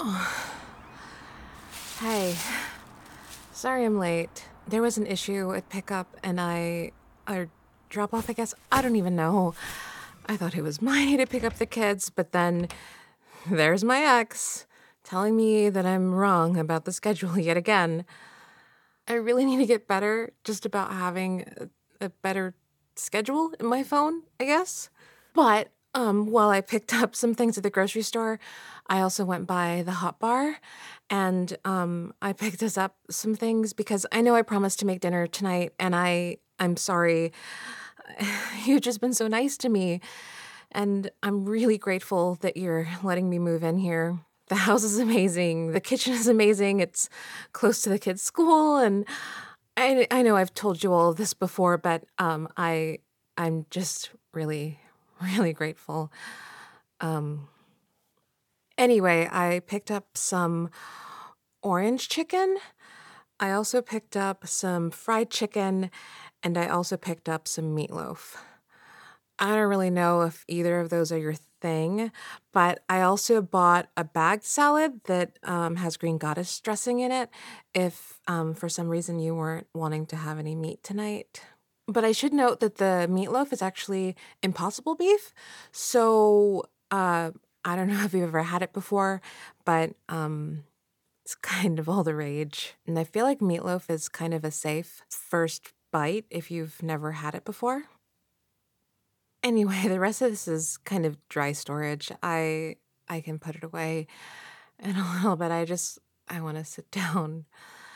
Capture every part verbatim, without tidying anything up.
Hey, sorry I'm late. There was an issue at pickup and I. or drop off, I guess. I don't even know. I thought it was mine to pick up the kids, but then there's my ex telling me that I'm wrong about the schedule yet again. I really need to get better just about having a, a better schedule in my phone, I guess. But um, while I picked up some things at the grocery store, I also went by the hot bar and um, I picked us up some things because I know I promised to make dinner tonight and I I'm sorry. You've just been so nice to me and I'm really grateful that you're letting me move in here. The house is amazing. The kitchen is amazing. It's close to the kids' school and I I know I've told you all of this before, but um I I'm just really really grateful. Um anyway, I picked up some orange chicken. I also picked up some fried chicken and I also picked up some meatloaf. I don't really know if either of those are your thing, but I also bought a bagged salad that um, has green goddess dressing in it if um, for some reason you weren't wanting to have any meat tonight. But I should note that the meatloaf is actually impossible beef. So uh, I don't know if you've ever had it before, but um, it's kind of all the rage. And I feel like meatloaf is kind of a safe first bite if you've never had it before. Anyway, the rest of this is kind of dry storage. I I can put it away in a little bit. I just I want to sit down.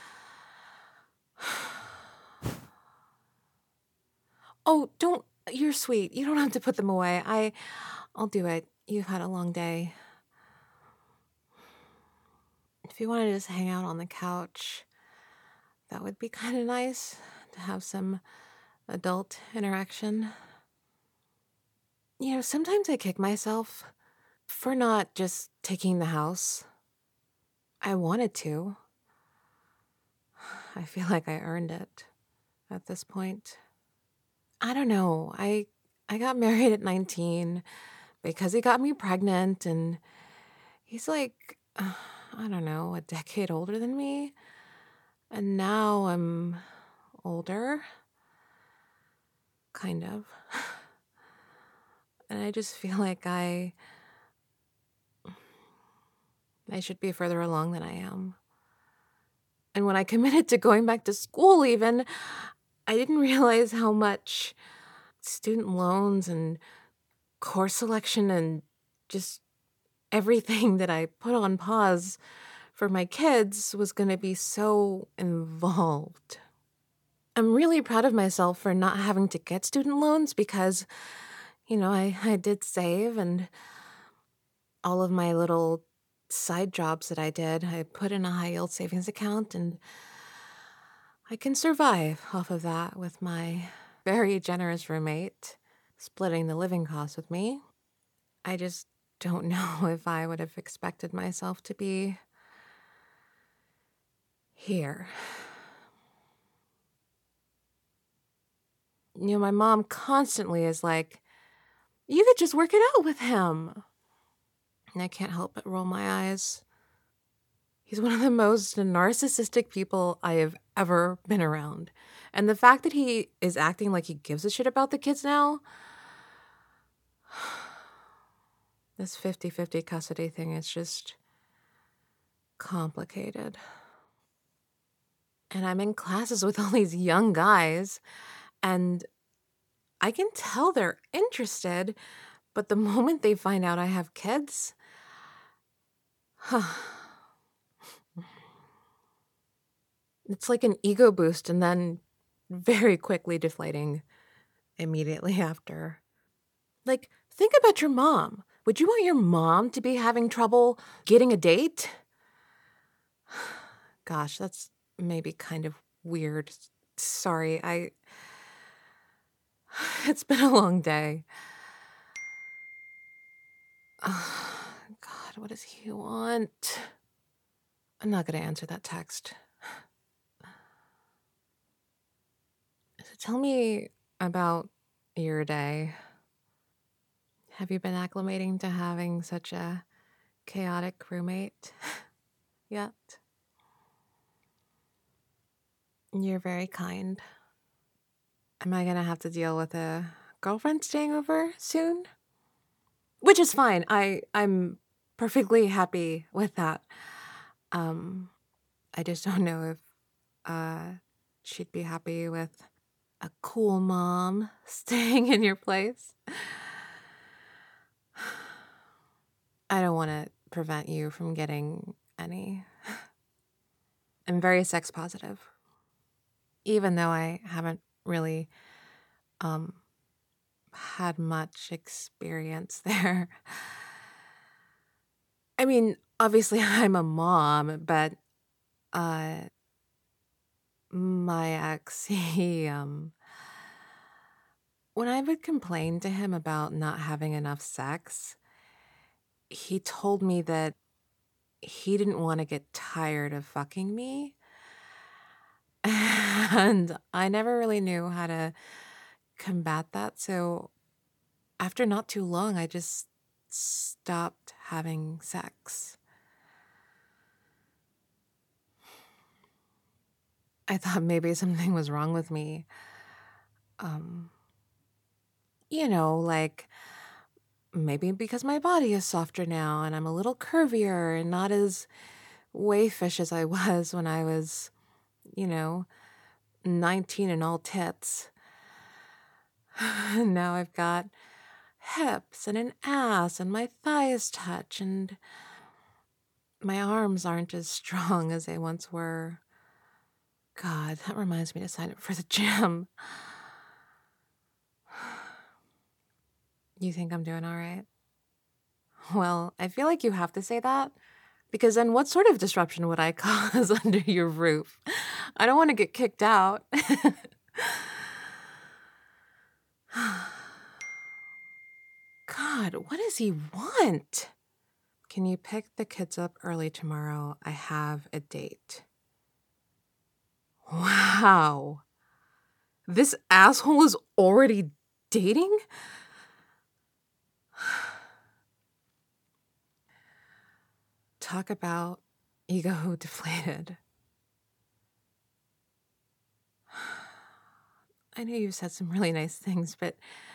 Oh, don't you're sweet. You don't have to put them away. I I'll do it. You've had a long day. If you want to just hang out on the couch, that would be kind of nice to have some adult interaction. You know, sometimes I kick myself for not just taking the house. I wanted to. I feel like I earned it at this point. I don't know. I I got married at nineteen because he got me pregnant and he's like uh, I don't know, a decade older than me. And now I'm older, kind of. And I just feel like I I should be further along than I am. And when I committed to going back to school even, I didn't realize how much student loans and course selection and just everything that I put on pause for my kids was going to be so involved. I'm really proud of myself for not having to get student loans because, you know, I, I did save and all of my little side jobs that I did, I put in a high yield savings account and I can survive off of that with my very generous roommate splitting the living costs with me. I just don't know if I would have expected myself to be here. You know, my mom constantly is like, you could just work it out with him. And I can't help but roll my eyes. He's one of the most narcissistic people I have ever been around. And the fact that he is acting like he gives a shit about the kids now, this fifty-fifty custody thing is just complicated. And I'm in classes with all these young guys, and I can tell they're interested, but the moment they find out I have kids, it's like an ego boost and then very quickly deflating immediately after. Like, think about your mom. Would you want your mom to be having trouble getting a date? Gosh, that's maybe kind of weird. Sorry, I. It's been a long day. Oh, God, what does he want? I'm not going to answer that text. So tell me about your day. Have you been acclimating to having such a chaotic roommate yet. You're very kind. Am I gonna have to deal with a girlfriend staying over soon? Which is fine. I I'm perfectly happy with that. Um, I just don't know if uh she'd be happy with a cool mom staying in your place. I don't want to prevent you from getting any. I'm very sex positive, even though I haven't really um had much experience there. I mean, obviously I'm a mom, but uh my ex, he um when I would complain to him about not having enough sex, he told me that he didn't want to get tired of fucking me. And I never really knew how to combat that. So after not too long, I just stopped having sex. I thought maybe something was wrong with me. Um, you know, like maybe because my body is softer now and I'm a little curvier and not as wayfish as I was when I was, you know, nineteen and all tits. Now I've got hips and an ass and my thighs touch and my arms aren't as strong as they once were. God, that reminds me to sign up for the gym. You think I'm doing all right? Well, I feel like you have to say that because then what sort of disruption would I cause under your roof? I don't want to get kicked out. God, what does he want? Can you pick the kids up early tomorrow? I have a date. Wow. This asshole is already dating? Talk about ego deflated. I know you've said some really nice things, but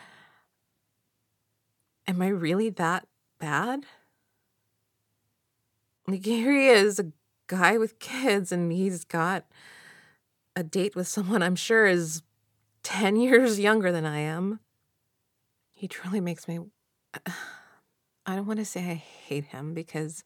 am I really that bad? Like, here he is, a guy with kids, and he's got a date with someone I'm sure is ten years younger than I am. He truly makes me. I don't want to say I hate him because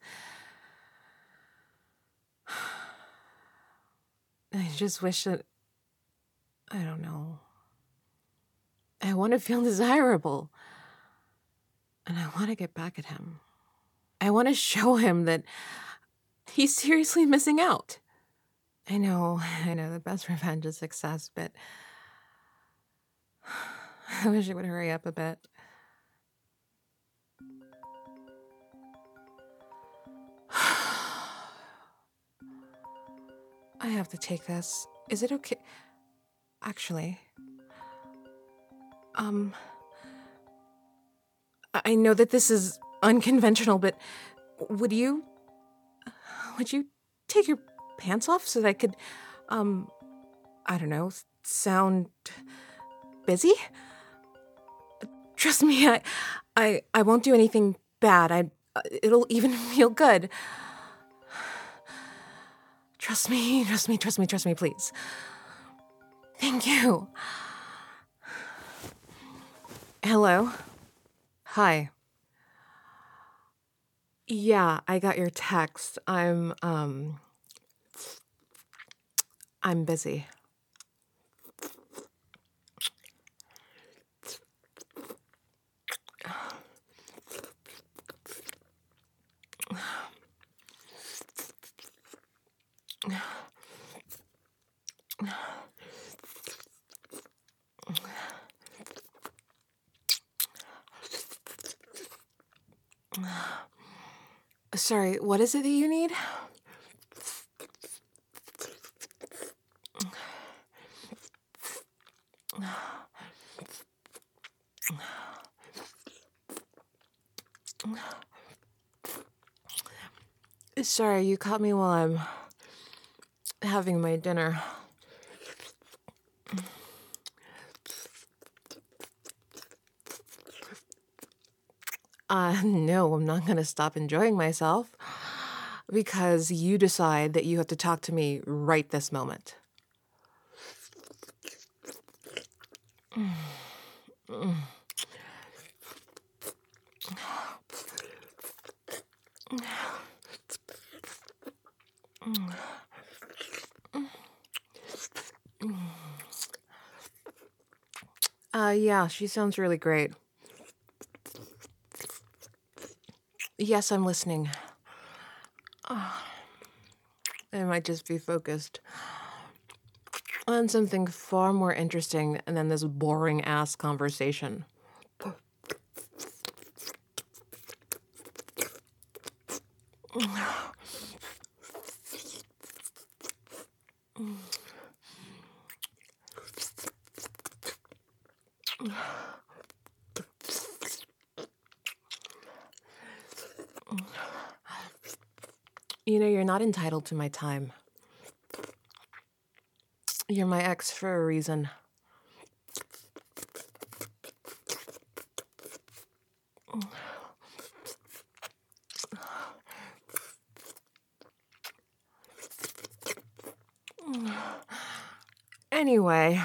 I just wish that. I don't know. I want to feel desirable. And I want to get back at him. I want to show him that he's seriously missing out. I know, I know, the best revenge is success, but I wish it would hurry up a bit. I have to take this. Is it okay? Actually, um, I I know that this is unconventional, but would you, would you take your pants off so that I could, um, I don't know, sound busy? Trust me, I, I, I won't do anything bad. I, it'll even feel good. Trust me, trust me, trust me, trust me, please. Thank you. Hello? Hi. Yeah, I got your text. I'm, um, I'm busy. Sorry, what is it that you need? Sorry, you caught me while I'm having my dinner. Uh, no, I'm not gonna stop enjoying myself because you decide that you have to talk to me right this moment. Uh, yeah, she sounds really great. Yes, I'm listening. I might just be focused on something far more interesting than this boring ass conversation. You know, you're not entitled to my time. You're my ex for a reason. Anyway,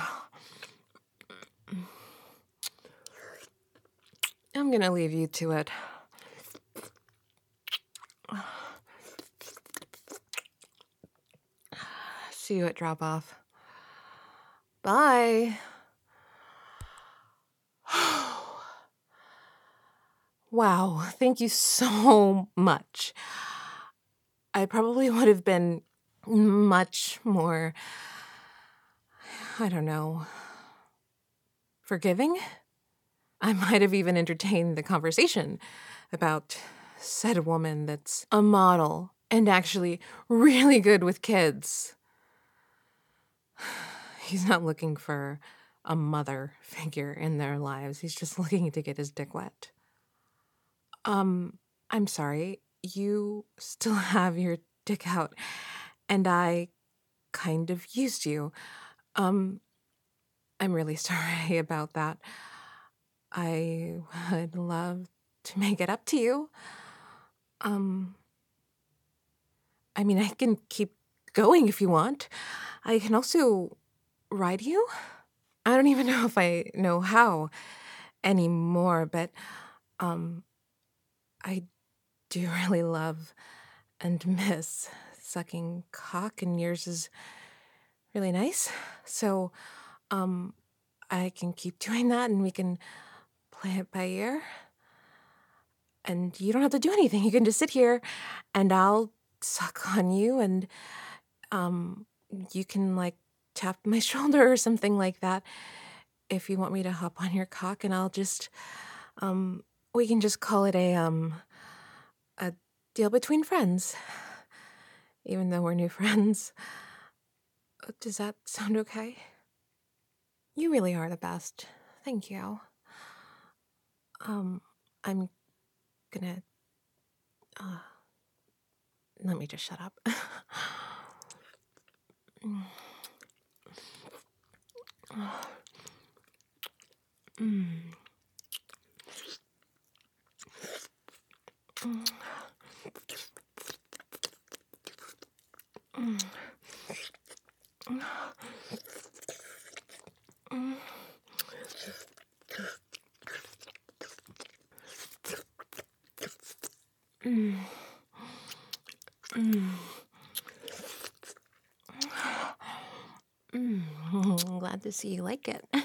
I'm gonna leave you to it. See you at drop off. Bye. Wow, thank you so much. I probably would have been much more, I don't know, forgiving. I might have even entertained the conversation about said woman that's a model and actually really good with kids. He's not looking for a mother figure in their lives. He's just looking to get his dick wet. Um, I'm sorry. You still have your dick out, and I kind of used you. Um, I'm really sorry about that. I would love to make it up to you. Um, I mean, I can keep going if you want. I can also ride you. I don't even know if I know how anymore, but um, I do really love and miss sucking cock, and yours is really nice. So, um, I can keep doing that, and we can play it by ear. And you don't have to do anything. You can just sit here, and I'll suck on you, and um, you can like tap my shoulder or something like that if you want me to hop on your cock, and I'll just um, we can just call it a um, a deal between friends, even though we're new friends. Does that sound okay? You really are the best. Thank you. Um, I'm gonna, uh, let me just shut up. I'm glad to see you like it.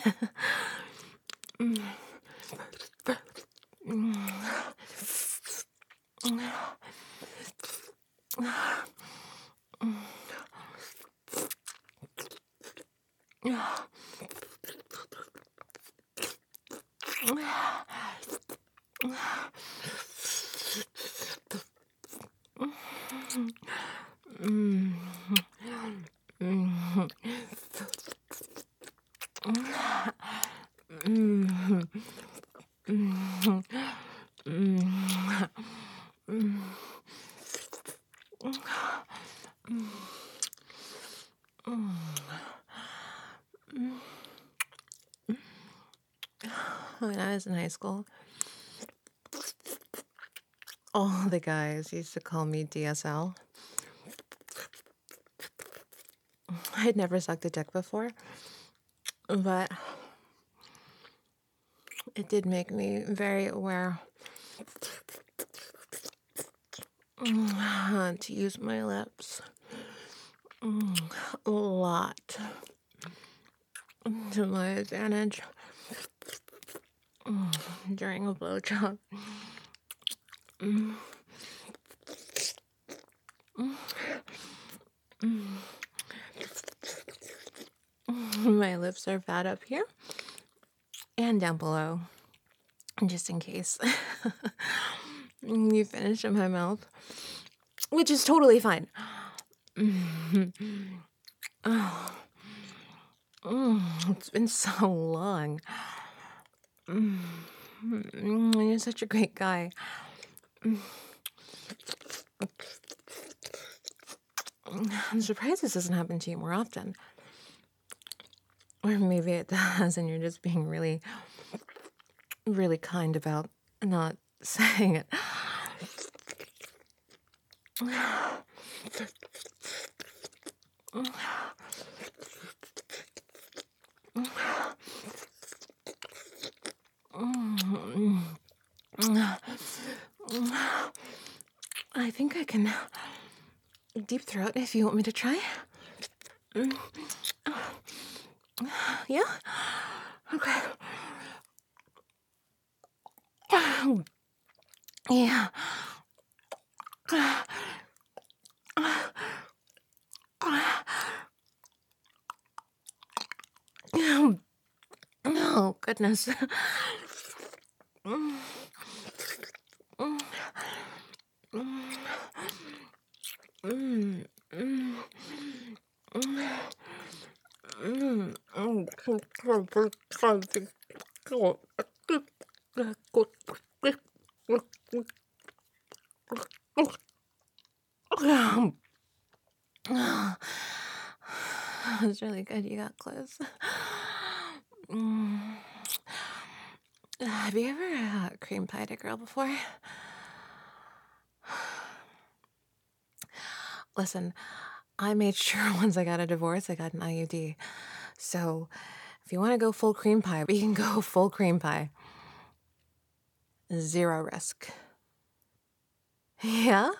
When I was in high school, all the guys used to call me D S L. I'd never sucked a dick before, but it did make me very aware uh, to use my lips a lot to my advantage during a blowjob. My lips are fat up here and down below, just in case you finish in my mouth, which is totally fine. Oh, it's been so long. You're such a great guy. I'm surprised this doesn't happen to you more often. Or maybe it does, and you're just being really, really kind about not saying it. I think I can deep throat if you want me to try. Yeah? Okay. Yeah. Oh, goodness. That was really good. You got close. Mm. Have you ever uh, cream pied a girl before? Listen, I made sure once I got a divorce, I got an I U D. So if you want to go full cream pie, we can go full cream pie. Zero risk. Yeah?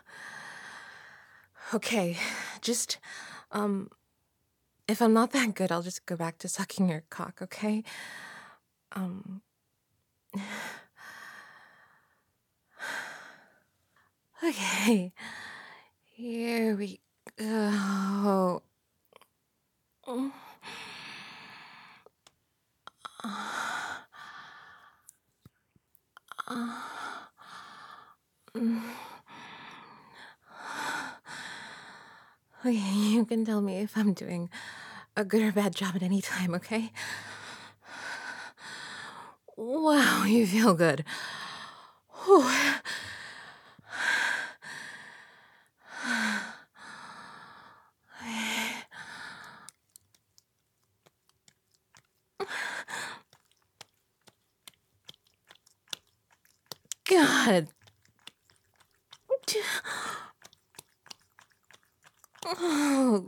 Okay, just, um, if I'm not that good, I'll just go back to sucking your cock, okay? Um, okay, here we go. Okay, you can tell me if I'm doing a good or bad job at any time, okay? Wow, you feel good. Whew. God. Oh.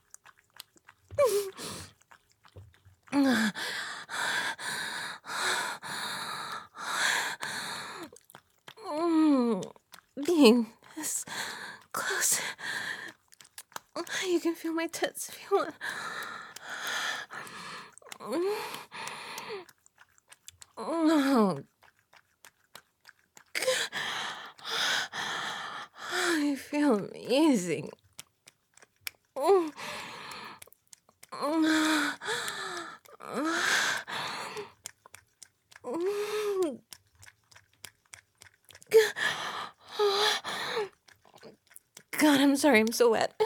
Being this close. You can feel my tits if you want. Oh. I feel amazing. God, I'm sorry, I'm so wet.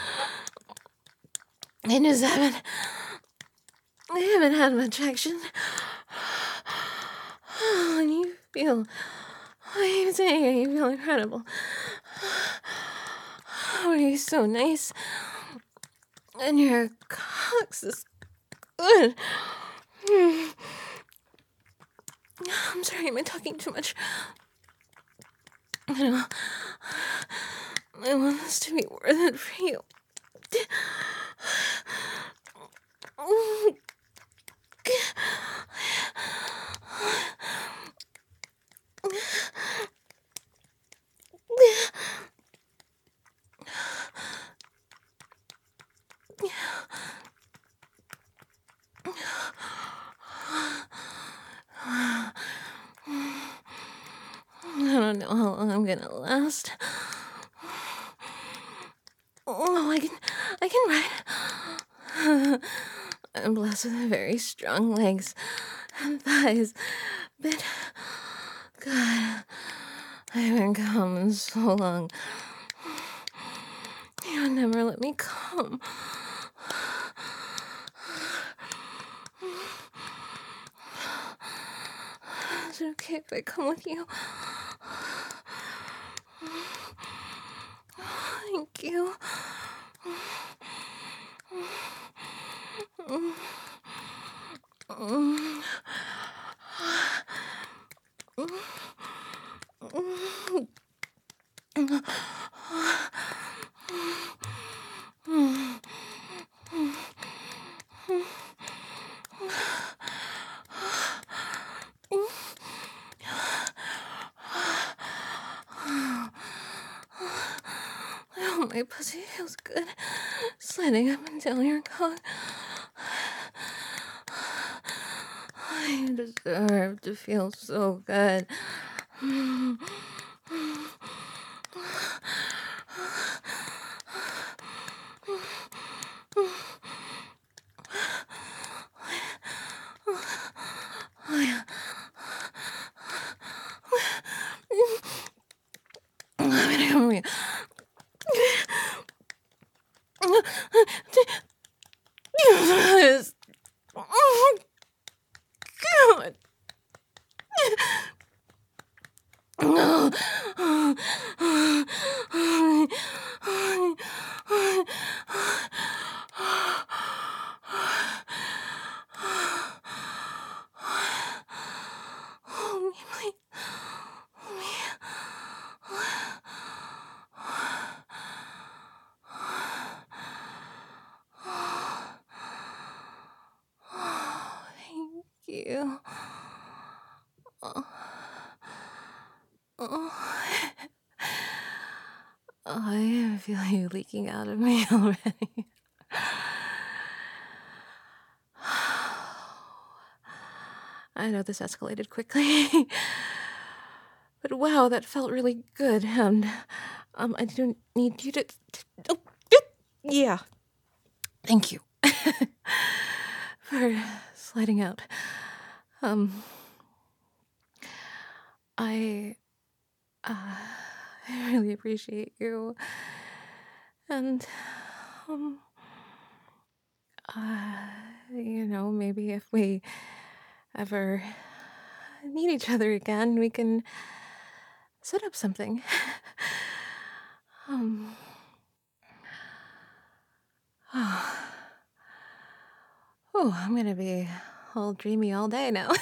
I just haven't, I haven't had much action. And you feel, I'm saying you feel incredible. What are you you're so nice. And your cocks is good. Hmm. I'm sorry, am I talking too much? I know. I want this to be worth it for you. I don't know how long I'm gonna last. Oh, I can, I can ride. I'm blessed with very strong legs and thighs, but God, I haven't come in so long. You would never let me come. Is it okay if I come with you? Thank you. Oh, my pussy feels good. Sliding up and down your cock. I deserve to feel so good. Yes. Oh, God. Thank you. Oh, I feel you leaking out of me already. I know this escalated quickly, but wow, that felt really good. And um, I do need you to. to oh, yeah, thank you for sliding out. Um, I, uh, I really appreciate you, and um, uh, you know, maybe if we ever need each other again, we can set up something. um. Oh, oh, I'm gonna be all dreamy all day now.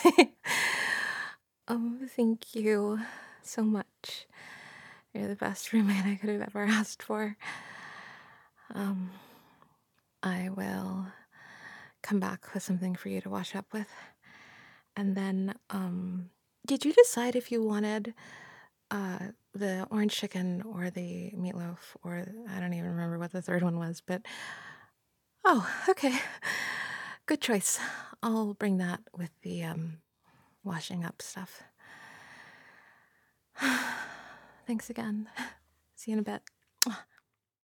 um, thank you so much. You're the best roommate I could have ever asked for. Um, I will come back with something for you to wash up with. And then, um, did you decide if you wanted uh, the orange chicken or the meatloaf, or I don't even remember what the third one was, but oh, okay. Good choice. I'll bring that with the um, washing up stuff. Thanks again. See you in a bit.